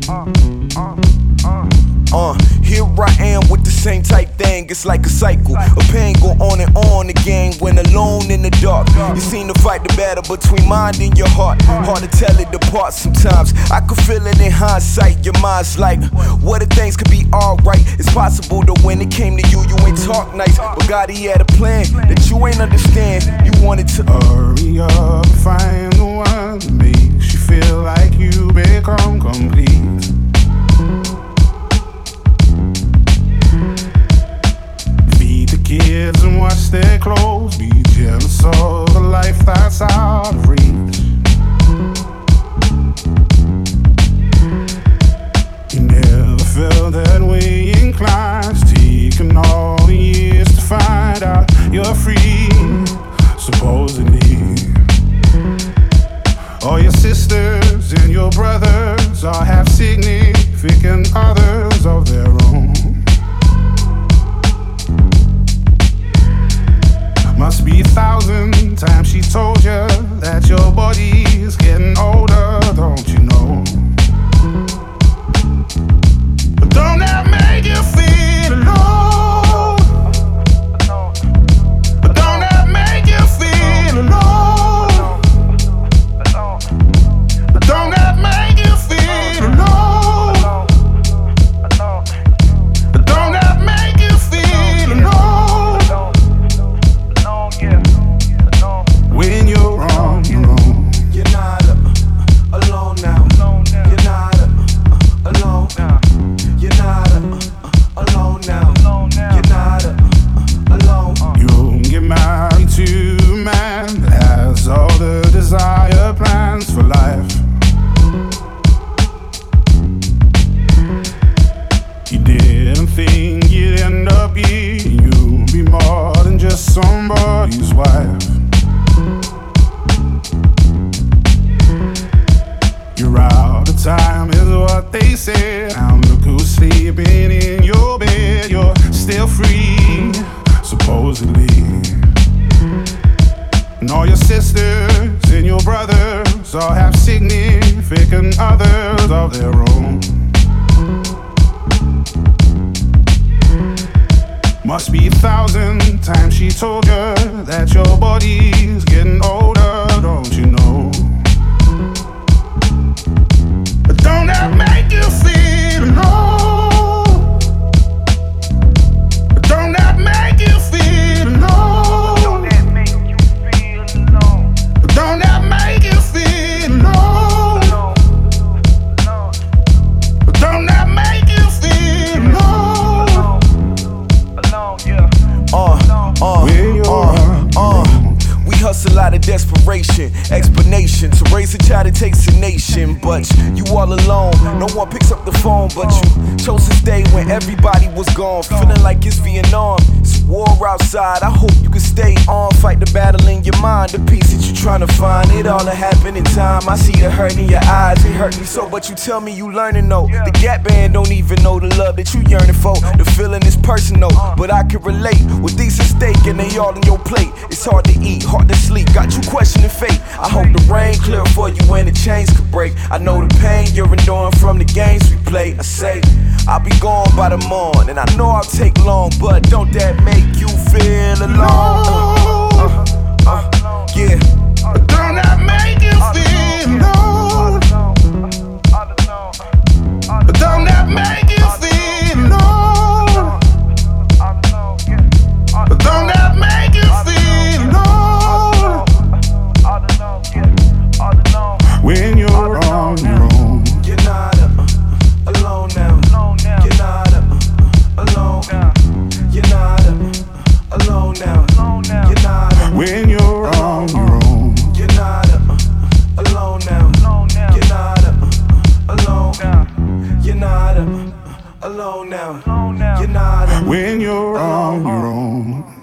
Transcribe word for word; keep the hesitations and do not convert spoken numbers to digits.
Uh, here I am with the same type thing, it's like a cycle. A pain go on and on again when alone in the dark. You seem to fight the battle between mind and your heart. Hard to tell it apart sometimes. I could feel it in hindsight. Your mind's like, what if things could be alright? It's possible that when it came to you, you ain't talk nice. But God, he had a plan that you ain't understand. You wanted to hurry up and find the one that makes you feel like you become complete. Kids and watch their clothes, be jealous of a life that's out of reach. You never felt that way inclined, taking all the years to find out you're free, supposedly. All your sisters and your brothers all have significant others of their own. Must be a thousand times she told you that your body's getting older, don't you know? But don't that make you feel alone? But don't that make you feel alone? But don't that make you feel alone? But don't that make you feel alone? When you're on your own, you're not uh, alone now. You're not uh, alone. You're not uh, alone now. You're not uh, alone. You'll get married to a man that has all the desired plans for life. You didn't think you'd end up here. You'll be more than just somebody's wife. You're out of time is what they said. Now look who's sleeping in your bed. You're still free, supposedly. And all your sisters and your brothers all have significant others of their own. Must be a thousand times she told you that your body's getting older, don't you know? But don't that make you feel alone? But don't that make you feel alone? Don't that make you feel alone? But don't that make you feel alone? But don't that make you feel alone? Alone, yeah. Uh, uh, When you're uh, uh. We hustle out of desperation, explanation to raise a child it takes a nation. But you all alone, no one picks up the phone. But you chose to stay when everybody was gone, feeling like it's Vietnam. It's war outside, I hope you can stay on. Fight the battle in your mind, the peace that you're trying to find. It all that happened in time, I see the hurt in your eyes. It hurt me so, but you tell me you learning though. The Gap Band don't even know the love that you yearning for. The feeling is personal, but I can relate. With these at stake and they all in your plate, it's hard to eat, hard to sleep, got you questioning fate. I hope the rain clear for you when the chains could break. I know the pain you're enduring from the games we play. I say, I'll be gone by the morn, and I know I'll take long, but don't that make you feel alone? Uh, uh, uh, yeah. But don't that make you feel alone? But don't that make you feel alone? But don't that make you feel alone? When you're on your own, You're not uh, alone now. You're not uh, alone. You're not uh, alone now. You're not uh, when you're on your own, You're not uh, alone now. You're not uh, alone. You're not uh, alone now. You're not uh, when you're on your own.